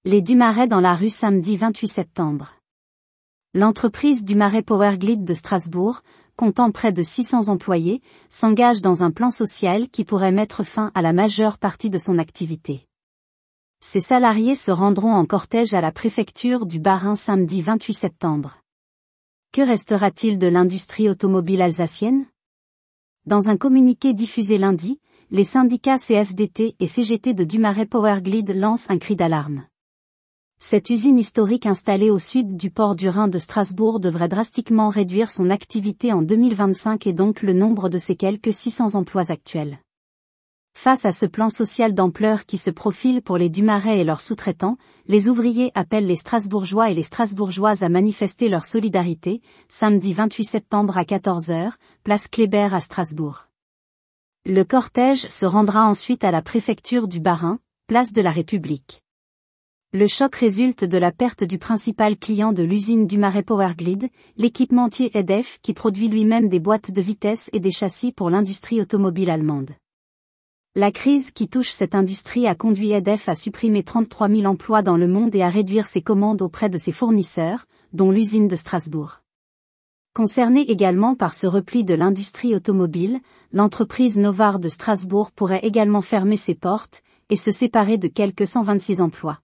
Les Dumaret dans la rue samedi 28 septembre. L'entreprise Dumaret Powerglide de Strasbourg, comptant près de 600 employés, s'engage dans un plan social qui pourrait mettre fin à la majeure partie de son activité. Ses salariés se rendront en cortège à la préfecture du Bas-Rhin samedi 28 septembre. Que restera-t-il de l'industrie automobile alsacienne ? Dans un communiqué diffusé lundi, les syndicats CFDT et CGT de Dumaret Powerglide lancent un cri d'alarme. Cette usine historique installée au sud du port du Rhin de Strasbourg devrait drastiquement réduire son activité en 2025 et donc le nombre de ses quelques 600 emplois actuels. Face à ce plan social d'ampleur qui se profile pour les Dumaret et leurs sous-traitants, les ouvriers appellent les Strasbourgeois et les Strasbourgeoises à manifester leur solidarité, samedi 28 septembre à 14h, place Kléber à Strasbourg. Le cortège se rendra ensuite à la préfecture du Bas-Rhin, place de la République. Le choc résulte de la perte du principal client de l'usine Dumaret Powerglide, l'équipementier EDF qui produit lui-même des boîtes de vitesse et des châssis pour l'industrie automobile allemande. La crise qui touche cette industrie a conduit EDF à supprimer 33 000 emplois dans le monde et à réduire ses commandes auprès de ses fournisseurs, dont l'usine de Strasbourg. Concernée également par ce repli de l'industrie automobile, l'entreprise Novar de Strasbourg pourrait également fermer ses portes et se séparer de quelques 126 emplois.